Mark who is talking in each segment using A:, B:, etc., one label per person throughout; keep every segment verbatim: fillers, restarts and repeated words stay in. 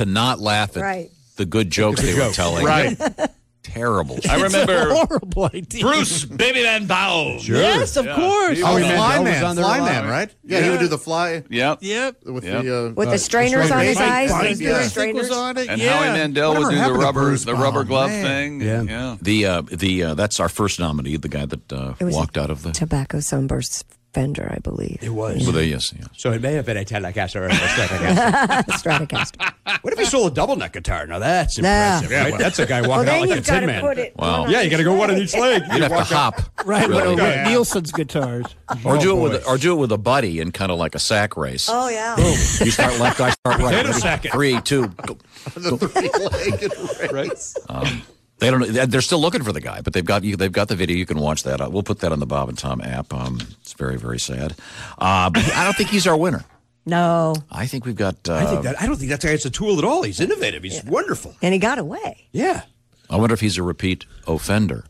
A: to not laugh at
B: Right.
A: the good jokes they were telling.
C: Right.
A: Terrible.
D: I remember
E: Horrible idea.
D: Bruce Baby Man Bow.
E: Sure. Yes, of course.
C: Oh,
F: Howie
C: Fly
F: Mandel was
C: Man,
F: on there
C: Fly
F: a lot.
C: Man, right? Yeah, he would do the fly
D: Yep.
E: Yep.
C: with
D: Yep.
C: the uh,
B: With the
C: uh,
B: strainers on his
C: strainers.
B: eyes.
C: Right,
B: Those
C: yeah.
B: big
E: I think was
B: strainers.
E: on it.
D: And
E: yeah.
D: Howie Mandel
C: Whatever
D: would do the
C: happened to
D: rubber,
C: Bruce
D: the rubber
C: Baum,
D: glove
C: man?
D: thing.
F: Yeah.
D: yeah.
A: The uh, the uh, that's our first nominee, the guy that uh,
B: It was
A: walked out of the.
B: Tobacco sunburst fender, I believe.
F: It was.
A: Well, they, yes, yes.
F: So it may have been a Telecaster or a Stratocaster.
B: Stratocaster.
F: What if he stole a double neck guitar? Now that's
B: Nah.
F: impressive, right? That's a guy
B: Well,
F: walking
B: then
F: out like a
B: you've got
F: tin
B: to
F: man.
B: put it.
A: Wow.
B: one on
F: Yeah, you got to go
B: each
F: one on
B: leg.
F: each leg.
A: You'd have to
F: walk out-
A: hop,
E: Right,
A: really.
E: with, with Nielsen's guitars.
A: or do
F: Oh,
A: it with
F: boy.
A: or do it with a buddy in kind of like a sack race.
B: Oh, yeah.
A: You start left, I start right.
F: Wait a
A: Ready?
F: second.
A: Three, two. Go.
C: The three-legged race.
A: They don't. know- They're still looking for the guy, but they've got you. They've got the video. You can watch that. Uh, We'll put that on the Bob and Tom app. Um, it's very, very sad. Uh, but I don't think he's our winner.
B: No.
A: I think we've got. Uh,
F: I think that I don't think that guy's a tool at all. He's innovative. He's wonderful.
B: And he got away.
F: Yeah.
A: I wonder if he's a repeat offender.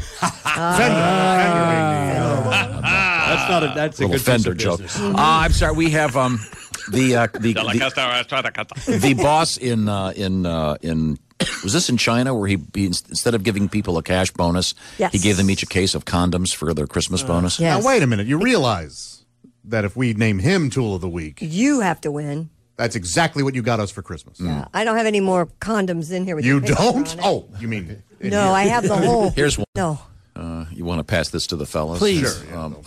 F: That's not a that's a
A: Little
F: good
A: Fender
F: piece of
A: joke.
F: business.
A: Uh, I'm sorry. We have um, the, uh, the, the the boss in uh, in uh, in. Was this in China where he, he instead of giving people a cash bonus,
B: Yes.
A: he gave them each a case of condoms for their Christmas bonus?
B: Yes.
C: Now, wait a minute. You realize that if we name him Tool of the Week,
B: You have to win.
C: that's exactly what you got us for Christmas.
B: Uh, I don't have any more condoms in here with
C: You
B: your picture
C: don't?
B: on it.
C: Oh, you mean... in
B: No,
C: here.
B: I have the whole.
A: Here's one.
B: No.
A: Uh, you want to pass this to the fellas?
E: Please.
A: Sure. Um,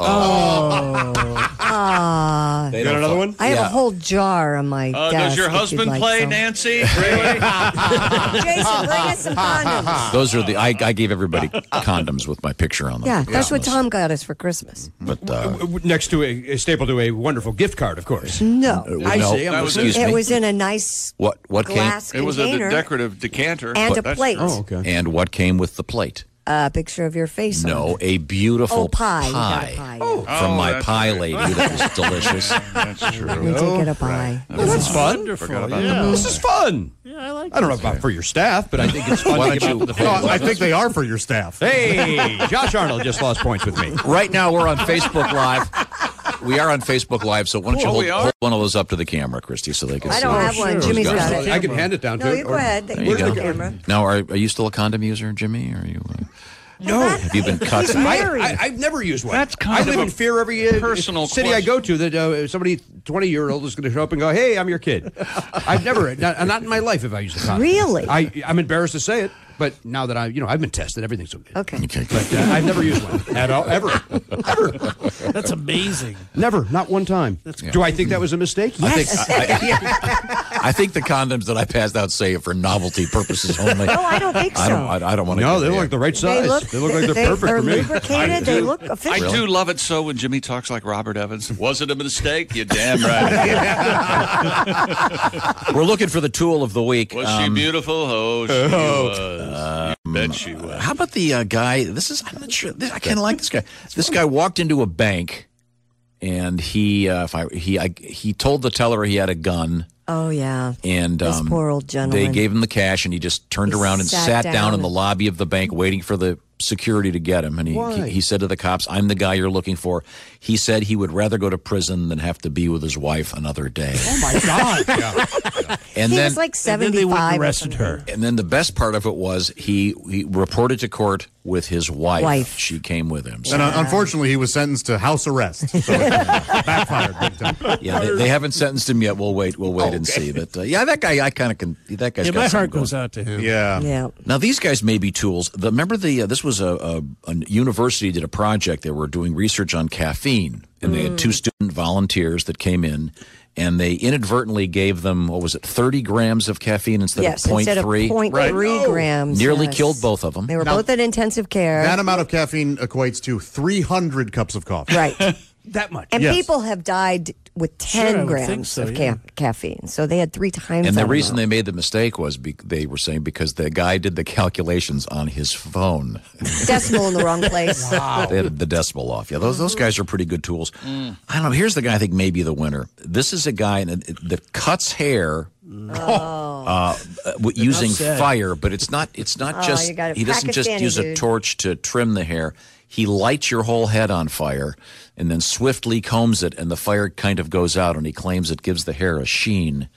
A: oh,
B: Ah.
A: they
F: You got
A: don't
F: another
A: fu-
F: one?
B: I have
A: Yeah.
B: a whole jar on my
D: Uh,
B: desk.
D: does your
B: if you'd
D: husband
B: like
D: play,
B: some.
D: Nancy? Really?
B: Jason, bring us some condoms.
A: Those are the. I, I gave everybody condoms with my picture on them.
B: Yeah,
A: for
B: that's what
A: Christmas.
B: Tom got us for Christmas.
A: But uh,
F: Next to a, a staple to a wonderful gift card, of course.
B: No.
F: I
A: no,
F: see. I'm
D: That was
F: listening.
A: excuse
B: It
A: me.
B: was in a nice
A: what what came
B: glass
D: It was a
B: container
D: de- decorative decanter.
B: and a
D: That's
B: plate.
D: true.
F: Oh, okay.
A: and what came with the plate?
B: A picture of your face on
A: No,
B: it.
A: a beautiful
B: Oh, pie. You got a pie.
A: from
D: Oh,
A: my
D: that's
A: pie
D: right.
A: lady that was delicious.
D: That's true.
B: We did get a pie.
F: Well, that's fun.
E: Wonderful.
D: Forgot about
E: Yeah.
F: This is fun.
E: Yeah, I like
F: I don't know
E: this.
F: about for your staff, but I think it's fun
A: Why
F: to
A: don't
F: give
A: you-
F: out to the
C: No,
F: family.
C: I think they are for your staff.
F: Hey, Josh Arnold just lost points with me.
A: Right now we're on Facebook Live. We are on Facebook Live, so why don't you
D: Oh,
A: hold,
D: we are?
A: hold one of those up to the camera, Christy, so they can
B: I
A: see.
B: don't
A: it.
B: have one.
E: sure.
B: Jimmy's
A: Who's
B: got
A: got
B: it.
F: I can hand it down
B: No,
F: to
B: you
F: it.
B: go ahead.
A: There
B: There
A: you
B: Where's
A: go.
B: the camera?
A: Now, are, are you still a condom user, Jimmy? Or are you? Uh,
F: No.
A: have you been cut?
B: He's
F: I,
B: married.
F: I, I've never used one.
D: That's kind
F: I
D: of
F: live
D: a
F: in fear every uh,
D: personal
F: city I
D: question.
F: go to that uh, somebody twenty-year-old is going to show up and go, hey, I'm your kid. I've never, not, not in my life have I used a condom.
B: Really?
F: I, I'm embarrassed to say it, but now that I, you know, I've been tested, everything's okay.
B: Okay.
A: Okay.
F: But uh, I've never used one at all, ever. Ever.
E: That's amazing.
F: Never, not one time. Do I think that was a mistake?
B: Yes.
A: I think, I, I think the condoms that I passed out say it for novelty purposes only.
B: No, I don't think so.
A: I don't. I, I don't want to.
F: No, they look like the right size.
B: They look,
F: like they're perfect
B: they're
F: for me.
B: lubricated. They look
D: I
B: official.
D: do love it so when Jimmy talks like Robert Evans. Was it a mistake? You're damn right.
A: We're looking for the tool of the week.
D: Was
A: Um,
D: she beautiful? Oh, she was. You bet she was.
A: How about the uh, guy? This is. I'm not sure. This, I kind of like this guy. This guy walked into a bank, and he, uh, if I, he, I, he told the teller he had a gun.
B: Oh, yeah.
A: And
B: This
A: um,
B: poor old gentleman.
A: they gave him the cash, and he just turned
B: He
A: around and
B: sat
A: sat, down.
B: down.
A: in the lobby of the bank, waiting for the security to get him. And he,
F: Why?
A: he he said to the cops, "I'm the guy you're looking for." He said he would rather go to prison than have to be with his wife another day.
F: Oh, my God.
A: And
B: he
A: then
B: was like
E: And then they went
B: seventy-five.
E: and
B: or
E: arrested
B: something.
E: her.
A: And then the best part of it was he, he reported to court with his wife.
B: Wife.
A: She came with him. So,
C: And uh, unfortunately, he was sentenced to house arrest. So it backfired big time.
A: yeah, they, they haven't sentenced him yet. We'll wait. We'll wait and see. But uh, yeah, that guy, I kind of can. That guy's
E: Yeah,
A: got
E: my
A: something
E: heart
A: going.
E: goes out to him.
C: Yeah.
B: Yeah.
A: Now these guys may be tools. The, remember the uh, this was a, a, a university did a project. They were doing research on caffeine, and they had two student volunteers that came in, and they inadvertently gave them what was it, thirty grams of caffeine instead
B: Yes,
A: of point
B: instead
A: three.
B: of point three grams.
A: Nearly
B: yes.
A: killed both of them.
B: They were
C: Now,
B: both at intensive care.
C: That amount of caffeine equates to three hundred cups of coffee.
B: Right.
F: That much.
B: And
C: Yes.
B: people have died with
E: Sure,
B: ten
E: I would
B: grams
E: think so,
B: of
E: yeah.
B: ca- caffeine. So they had three times
A: And the
B: that
A: reason
B: amount.
A: they made the mistake was be- they were saying because the guy did the calculations on his phone.
B: Decimal in the wrong place.
A: They had the decimal off. Yeah, those those guys are pretty good tools. I don't know. Here's the guy I think may be the winner. This is a guy that that cuts hair uh, w- using
E: said.
A: fire, but it's not. It's not
B: Oh,
A: just.
B: you got it.
A: He doesn't just
B: Pakistani
A: use a
B: dude.
A: torch to trim the hair. He lights your whole head on fire and then swiftly combs it, and the fire kind of goes out. And he claims it gives the hair a sheen.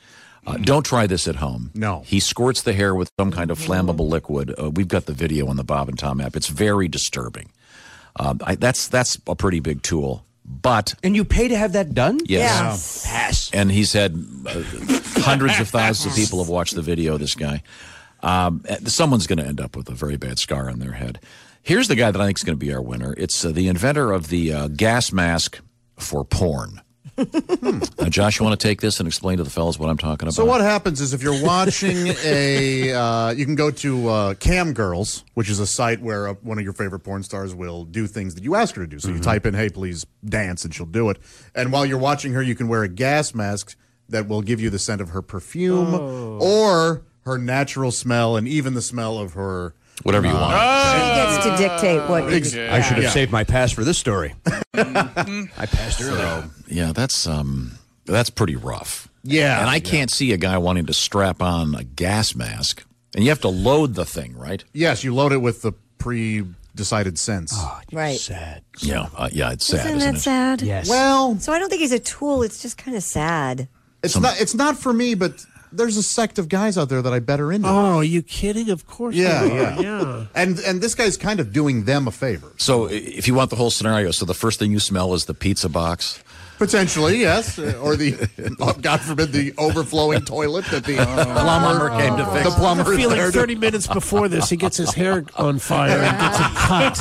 A: Uh, don't try this at home.
C: No.
A: He squirts the hair with some kind of flammable liquid. Uh, we've got the video on the Bob and Tom app. It's very disturbing. Uh, I, that's that's a pretty big tool. But
F: And you pay to have that done?
A: yes,
F: Pass.
A: and he's had uh, hundreds of thousands of people have watched the video. This guy, um, someone's going to end up with a very bad scar on their head. Here's the guy that I think is going to be our winner. It's uh, the inventor of the uh, gas mask for porn. uh, Josh, you want to take this and explain to the fellas what I'm talking about?
C: So what happens is if you're watching a, uh, you can go to uh, Cam Girls, which is a site where uh, one of your favorite porn stars will do things that you ask her to do. So you type in, hey, please dance, and she'll do it. And while you're watching her, you can wear a gas mask that will give you the scent of her perfume or her natural smell and even the smell of her...
A: Whatever you want.
B: She gets to dictate what.
C: Ex-
B: you,
F: I should have
C: Yeah.
F: saved my pass for this story. I passed early.
A: Yeah, that's um, that's pretty rough.
C: Yeah.
A: And I can't see a guy wanting to strap on a gas mask. And you have to load the thing, right?
C: Yes, you load it with the pre-decided scents.
B: right.
F: Sad.
A: Yeah, uh, yeah, it's sad,
B: Isn't
A: isn't
B: that
A: it?
B: sad?
F: Yes.
C: Well,
B: So I don't think he's a tool. It's just kind of sad.
C: it's not it's not for me, but there's a sect of guys out there that I bet are into.
E: Oh, are you kidding? Of course.
C: Yeah,
E: you are.
C: yeah.
E: yeah.
C: And and this guy's kind of doing them a favor.
A: So i- if you want the whole scenario, so the first thing you smell is the pizza box.
C: Potentially, yes. Uh, Or the, oh, God forbid, the overflowing toilet that the plumber came to fix. The plumber is
E: Feeling
C: there to-
E: thirty minutes before this, he gets his hair on fire and gets it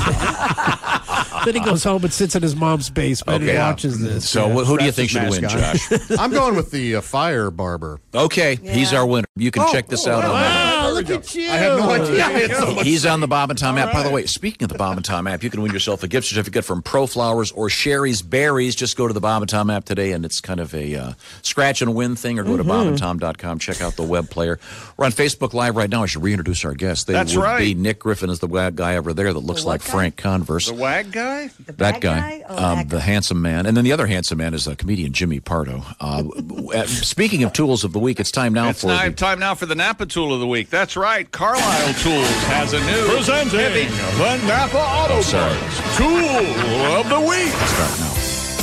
E: cut. Then he goes home and sits in his mom's basement
A: Okay.
E: and watches this.
A: So
E: Yeah.
A: wh- who do you think
F: Straps
A: should
F: his
A: win,
F: mask
A: Josh?
C: I'm going with the uh, fire barber.
A: Okay, he's our winner. You can check this out on
E: Wow, look at you.
C: I had no idea. I had so much.
A: He's on the Bob and Tom app. By the way, speaking of the Bob and Tom app, you can win yourself a gift certificate from Pro Flowers or Sherry's Berries. Just go to the Bob and Tom app today, and it's kind of a uh, scratch and win thing, or go to bob and tom dot com. Check out the web player. We're on Facebook Live right now. I should reintroduce our guests. They
D: That's
A: would
D: right.
A: be Nick Griffin is the wag guy over there that looks
B: The what
A: like
B: guy?
A: Frank Converse.
D: The wag guy?
B: The
A: That
B: bad
A: guy,
B: Oh,
A: um,
B: that
A: the
B: guy.
A: handsome man. And then the other handsome man is uh, comedian Jimmy Pardo. Uh, w- uh, speaking of tools of the week, it's time now
D: It's
A: for
D: time,
A: the,
D: time now for the Napa Tool of the Week. That's right. Carlisle Tools has a new
G: Presenting
D: heavy
G: the Napa Auto
A: sorry.
G: Parts Tool of the Week.
A: start now.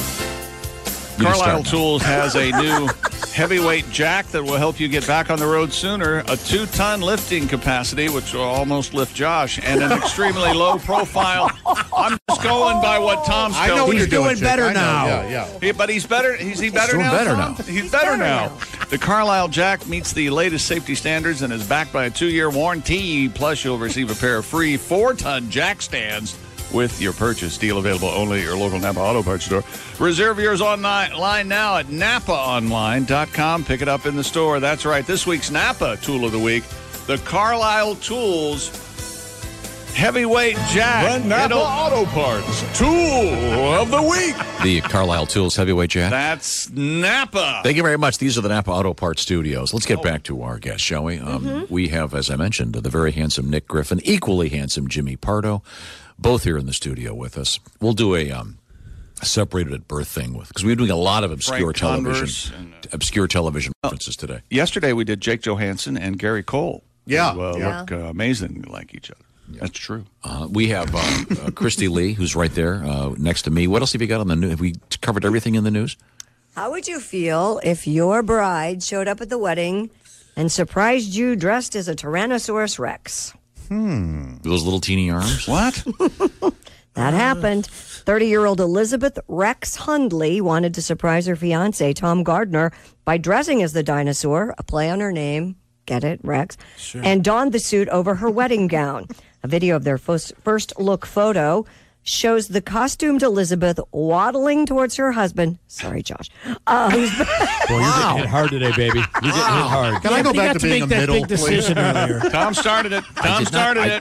A: You can
D: Carlisle
A: start now.
D: Tools has a new heavyweight jack that will help you get back on the road sooner, a two-ton lifting capacity, which will almost lift Josh, and an extremely low profile. I'm just going by what Tom's
C: I know
D: telling
C: what
D: me.
C: you're doing,
F: doing
C: Chick.
F: better
C: I know.
F: now.
C: Yeah, yeah.
D: Yeah, but he's better. Is he better
A: doing
D: now?
A: better
D: Tom?
A: now.
D: He's, better,
B: better
D: now.
B: now.
D: The Carlisle Jack meets the latest safety standards and is backed by a two-year warranty. Plus, you'll receive a pair of free four-ton jack stands with your purchase. Deal available only at your local Napa Auto Parts store. Reserve yours online now at napa online dot com. Pick it up in the store. That's right. This week's Napa Tool of the Week, the Carlisle Tools Heavyweight Jack.
G: The Napa
D: It'll-
G: Auto Parts Tool of the Week.
A: The Carlisle Tools Heavyweight Jack.
D: That's Napa.
A: Thank you very much. These are the Napa Auto Parts Studios. Let's get back to our guests, shall we? Um, We have, as I mentioned, the very handsome Nick Griffin, equally handsome Jimmy Pardo, both here in the studio with us. We'll do a um, separated at birth thing with because we're doing a lot of obscure
D: Frank Converse
A: television,
D: and, uh,
A: obscure television references today.
D: Yesterday we did Jake Johansson and Gary Cole.
C: Yeah,
D: who, uh,
C: yeah.
D: look uh, amazing like each other. That's true.
A: Uh, we have uh, uh, Christy Lee, who's right there uh, next to me. What else have you got on the news? Have we covered everything in the news?
B: How would you feel if your bride showed up at the wedding and surprised you dressed as a Tyrannosaurus Rex?
A: Those little teeny arms?
D: What?
B: That happened. thirty-year-old Elizabeth Rex Hundley wanted to surprise her fiancé, Tom Gardner, by dressing as the dinosaur, a play on her name, get it, Rex, and donned the suit over her wedding gown. A video of their first, first look photo shows the costumed Elizabeth waddling towards her husband. Sorry, Josh. Uh, who's
F: Boy, you're getting hit hard today, baby. You're getting hit hard.
C: Can I go
E: But he
C: back
E: got
C: to being
E: make
C: a
E: that
C: middle,
E: big
C: please?
E: decision earlier.
D: Tom started it. Tom
A: did not-
D: started
A: I-
D: it.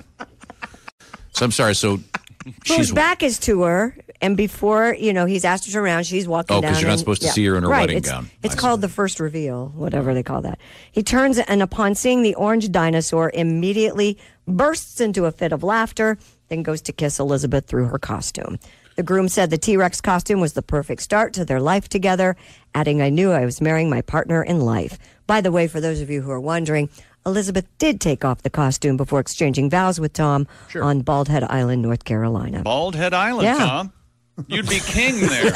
A: So I'm sorry. So
B: Whose
A: she's
B: back is to her, and before, you know, he's asked her to turn around, she's walking
A: Oh,
B: down.
A: 'cause you're not
B: and-
A: supposed to see her in her
B: right,
A: wedding
B: it's,
A: gown.
B: It's
A: I
B: called
A: see.
B: the first reveal, whatever they call that. He turns, and upon seeing the orange dinosaur, immediately bursts into a fit of laughter, then goes to kiss Elizabeth through her costume. The groom said the T-Rex costume was the perfect start to their life together, adding, "I knew I was marrying my partner in life." By the way, for those of you who are wondering, Elizabeth did take off the costume before exchanging vows with Tom on Bald Head Island, North Carolina.
D: Bald Head Island,
B: Yeah.
D: Tom. You'd be king there.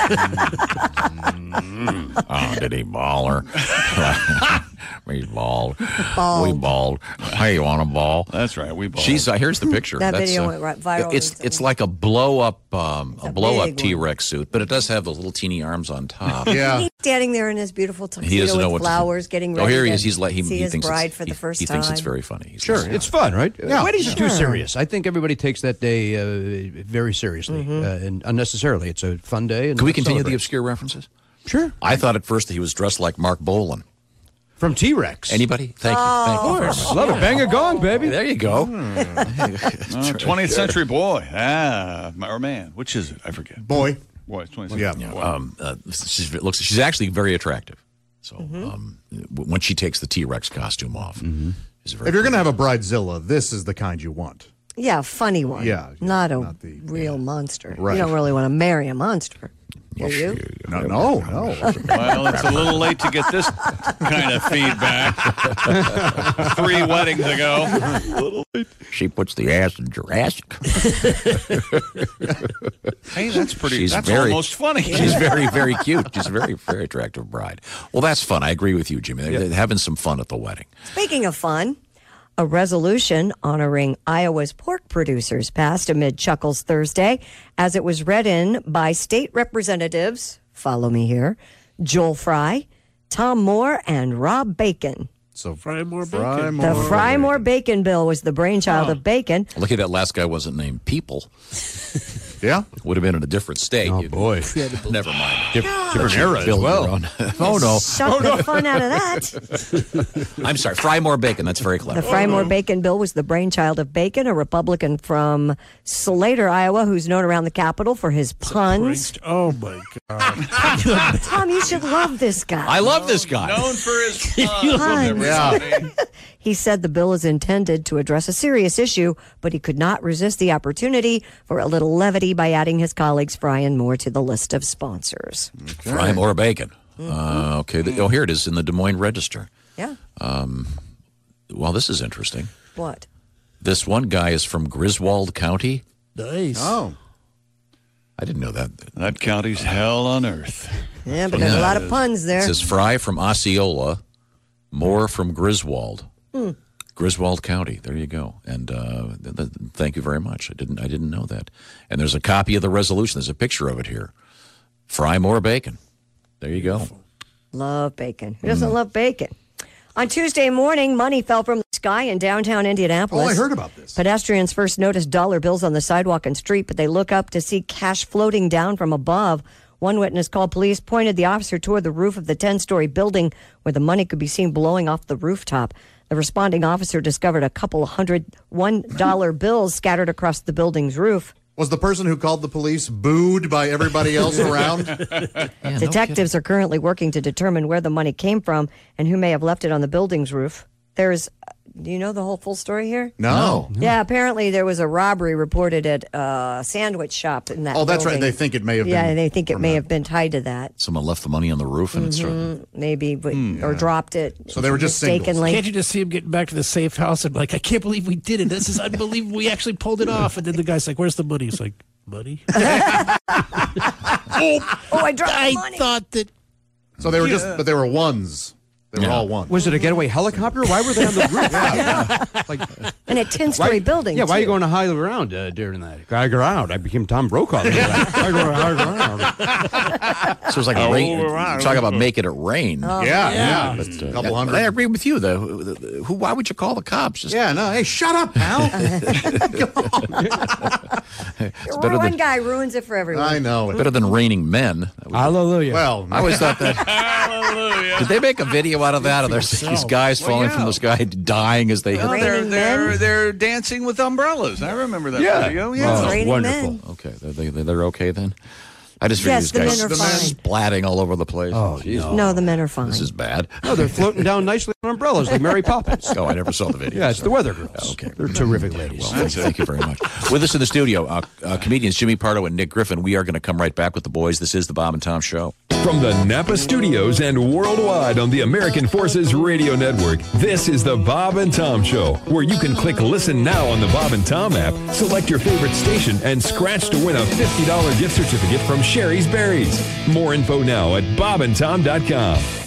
A: Oh, did he ball her? We balled.
B: Balled.
A: We balled. Hey, you want a ball?
D: That's right. We balled.
A: She's. Uh, here's the picture.
B: That
A: That's,
B: video
A: uh,
B: went right viral
A: It's
B: recently.
A: it's like a blow up um, a
B: a
A: blow up
B: big
A: T Rex suit, but it does have those little teeny arms on top.
C: Yeah.
B: He's standing there in his beautiful tuxedo
A: He doesn't know
B: with
A: what
B: flowers,
A: to do.
B: getting ready
A: Oh, here he
B: to
A: is. He's like he,
B: see
A: he
B: his
A: thinks
B: bride
A: it's,
B: for the
A: he,
B: first
A: he
B: time.
A: thinks it's very funny. He's
F: Sure,
A: like,
F: it's fun, right?
C: Yeah.
F: Weddings are too
B: Sure.
F: serious. I think everybody takes that day uh, very seriously
B: Mm-hmm.
F: uh, and unnecessarily. It's a fun day. And
A: Can we
F: let's
A: continue
F: celebrate.
A: the obscure references?
F: Sure.
A: I thought at first that he was dressed like Mark Bolan.
F: From T-Rex.
A: Anybody? Thank you. Thank you very much.
F: Love it. Bang a gong, baby.
A: There you go.
D: Oh, twentieth century boy. Ah, or man. Which is it? I forget.
C: Boy.
D: Boy, it's twentieth
C: Yeah.
D: century boy.
A: Um, uh, she's looks. She's actually very attractive. So
B: Mm-hmm.
A: um, w- when she takes the T Rex costume off, is very.
C: If you're going to have a bridezilla, this is the kind you want.
B: Yeah, funny one.
C: Yeah, yeah,
B: not a
C: not the-
B: real
C: yeah.
B: monster.
C: Right.
B: You don't really want to marry a monster, will you?
C: No, no, no.
D: Well, it's a little late to get this kind of feedback. Three weddings ago.
A: She puts the ass in Jurassic.
D: Hey, that's pretty.
A: She's
D: that's
A: very-
D: almost funny.
A: She's very, very cute. She's a very, very attractive bride. Well, that's fun. I agree with you, Jimmy. They're, they're having some fun at the wedding.
B: Speaking of fun, a resolution honoring Iowa's pork producers passed amid chuckles Thursday as it was read in by state representatives, follow me here, Joel Fry, Tom Moore, and Rob Bacon.
C: So
E: Fry more
C: Fry
E: bacon.
C: more
B: The Fry Moore Bacon bill was the brainchild of Bacon.
A: Lucky that last guy wasn't named People.
C: Yeah.
A: Would have been in a different state.
F: Oh,
A: You'd-
F: boy.
A: Never mind.
F: Different era as
A: Build your
F: well.
A: own. Oh, no.
B: Shut the fun out of that.
A: I'm sorry. Fry more bacon. That's very clever.
B: The Fry Moore Bacon bill was the brainchild of Bacon, a Republican from Slater, Iowa, who's known around the Capitol for his puns.
E: Pranked. Oh my god!
B: Tom, you should love this guy.
A: I love this guy.
D: Known for his puns.
B: Puns.
D: everybody.
B: He said the bill is intended to address a serious issue, but he could not resist the opportunity for a little levity by adding his colleagues Fry and Moore to the list of sponsors.
A: Fry more bacon. Uh, okay. The- oh, here it is in the Des Moines Register.
B: Yeah.
A: Well, this is interesting.
B: What?
A: This one guy is from Griswold County.
E: Nice.
C: Oh.
A: I didn't know that.
D: That county's hell on earth.
B: Yeah, but there's a lot of puns
A: It
B: there.
A: says Fry from Osceola, Moore from Griswold. Griswold County. There you go. And uh, th- th- thank you very much. I didn't. I didn't know that. And there's a copy of the resolution. There's a picture of it here. Fry more bacon. There you go.
B: Love bacon. Who doesn't love bacon? On Tuesday morning, money fell from the sky in downtown Indianapolis.
C: Oh, I heard about this.
B: Pedestrians first noticed dollar bills on the sidewalk and street, but they look up to see cash floating down from above. One witness called police, pointed the officer toward the roof of the ten-story building where the money could be seen blowing off the rooftop. The responding officer discovered a couple of hundred one-dollar bills scattered across the building's roof.
C: Was the person who called the police booed by everybody else around?
B: Detectives are currently working to determine where the money came from and who may have left it on the building's roof. There's, do you know the whole full story here?
C: No.
B: Yeah, apparently there was a robbery reported at a sandwich shop in that
C: Oh, that's right.
B: building.
C: They think it may have
B: Yeah,
C: been.
B: they think it
C: from
B: may
C: that.
B: have been tied to that.
A: Someone left the money on the roof, and it's
B: Maybe, but, or dropped it.
C: So they were just singles.
B: mistakenly.
E: Can't you just see him getting back to the safe house and like, I can't believe we did it. This is unbelievable. We actually pulled it off. And then the guy's like, "Where's the money?" He's like, "Money."
B: Oh, I dropped
E: I
B: money.
E: thought that.
C: So they were just, but they were ones. They were
A: Yeah.
C: all ones.
F: Was it a getaway helicopter? Why were they on the roof? yeah. Like,
B: In a ten-story building,
F: Yeah, why are you
B: too.
F: going to hide around uh, during that? I go out. I became Tom Brokaw. I go around.
A: so it's like
D: Oh,
A: rain.
D: wow.
A: Talk about making it rain.
C: yeah, yeah.
A: But, uh,
C: couple
A: I
C: hundred.
A: agree with you, though. Who, who? Why would you call the cops? Just,
C: Yeah, no. Hey, shut up, pal.
A: it's better
B: One
A: than
B: guy ruins it for everyone.
C: I know.
A: better than raining men. That was-
F: Hallelujah.
C: Well,
A: I always thought that.
D: Hallelujah.
A: Did they make a video out of that? Of there's these guys
D: Well,
A: falling
D: yeah.
A: from the sky, dying as they hit.
D: No,
A: the-
D: they're
B: Raining
D: they're
B: men?
D: they're dancing with umbrellas. I remember that
F: Yeah.
D: video.
F: Oh,
D: Yeah.
B: Raining
F: wonderful.
B: men.
A: Okay, they, they, they're okay then. I just figured
B: Yes,
A: these
B: the
A: guys
B: men are fine.
A: splatting all over the place.
F: Oh,
A: Jeez,
B: No, the men are fine.
A: this is bad.
F: No, they're floating down nicely on umbrellas like Mary Poppins.
A: Oh, I never saw the video.
F: Yeah, it's
A: so-
F: the Weather Girls.
A: Okay.
F: They're terrific ladies.
A: Well, thank, thank you very much. With us in the studio, uh, uh, comedians Jimmy Pardo and Nick Griffin. We are going to come right back with the boys. This is the Bob and Tom Show.
H: From the Napa Studios and worldwide on the American Forces Radio Network, this is the Bob and Tom Show, where you can click Listen Now on the Bob and Tom app, select your favorite station, and scratch to win a fifty dollars gift certificate from Sherry's Berries. More info now at bob and tom dot com.